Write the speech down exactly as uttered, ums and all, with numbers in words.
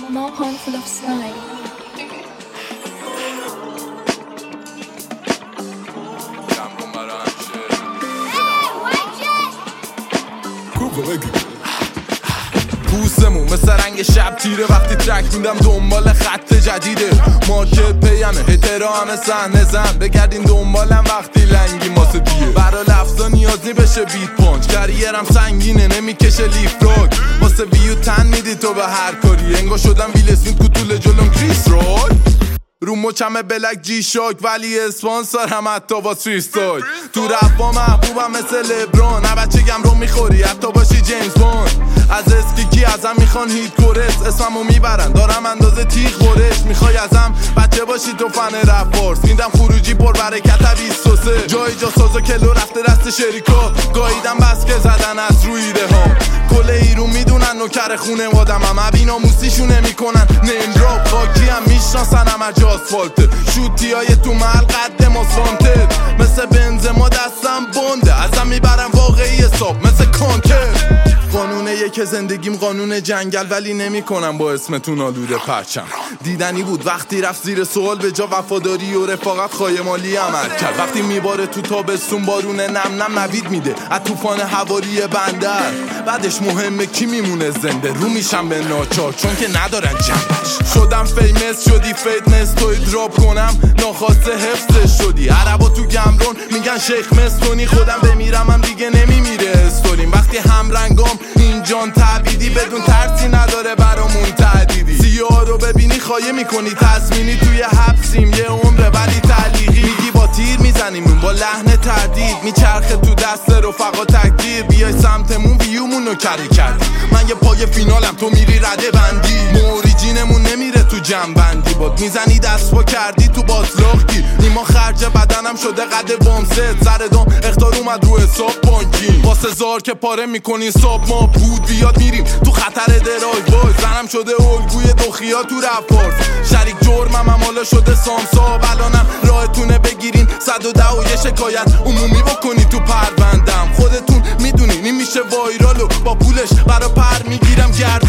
small handful of slime. پوستمون مثل رنگ شب تیره وقتی ترک میدم دنبال خط جدیده مارکت پیمه هترا همه صحنه زن بگردین دنبالم وقتی لنگی ماسه دیه برا لفظا نیازی بشه بیت پانچ کریرم سنگینه نمیکشه لیف راک واسه ویو تن میدی تو به هر کاری انگار شدم ویل اسمیت کوتول جلوم کریس روی رو مچمه بلک جی شاک ولی اسپانسر هم حتی با تریستاک تو رفا محبوبم مثل لبران نه بچه گم رو میخوری حتی باشی جیمز بوند از اسکیکی ازم میخوان هیت کورس اسممو میبرن دارم اندازه تیغ برش میخوای ازم بچه باشی تو فن رپ بارس میدم خروجی پر برکت بیست و سه جای جا سازا کلو رفته دست شریکا گاییدم بس که زدن از روی ایده ها کل ایرون میدونن نوکر خونه آدمم ابینا موسیشونه میکنن نمراب خاکی هم میشناسنم از آسفالته شوتی های تو محل قد ماسفانتد مثل بنزما دستم بنده ازم میبرم واقعی حساب مثل کانتر قانونه یک زندگیم قانون جنگل ولی نمی کنم با اسمتون آلوده پرچم دیدنی بود وقتی رفت زیر سوال به جا وفاداری و رفاقت خایمالی عمل کرد وقتی میباره تو تابستون بارون نم نم نوید میده از طوفان حوالی بندر بعدش مهمه کی میمونه زنده رو میشم به ناچار چون که ندارن جنبش شدم فیمس شدی فیتنس توی دراپ کنم ناخواسته حفظش شدی عربا تو گمرون میگن شیخ مستونی خودم بمیرم هم دیگه نمیمیره استوریم وقتی هم رنگام این جان تعبیدی بدون ترسی نداره برامون تعدیدی سیاه رو ببینی خایه میکنی تضمینی توی حبسیم یه عمره ولی تعلیقی میگی با تیر میزنیم با لحن تردید میچرخه تو دست رفقا تکدیر بیای سمتمون ویومون رو کری کردی من یه پای فینالم تو میری رده بندی موریجینمون نمیره تو جنبندی باد میزنی دست با کردی تو باطلاق گیر نیما خرج بدنم شده قد بامست سر دام اختار اومد رو حساب بانکی واسه زار که پاره میکنی ساب ما بود بیاد میریم تو خطر درای بای زنم شده الگوی دوخیا تو رفارس شریک جرمم هم حالا شده سامسا الانم راهتونه بگیرین صد و ده و یه شکایت عمومی بکنی تو پروندم خودتون میدونین این میشه وایرالو با پولش برا پر میگیرم گرد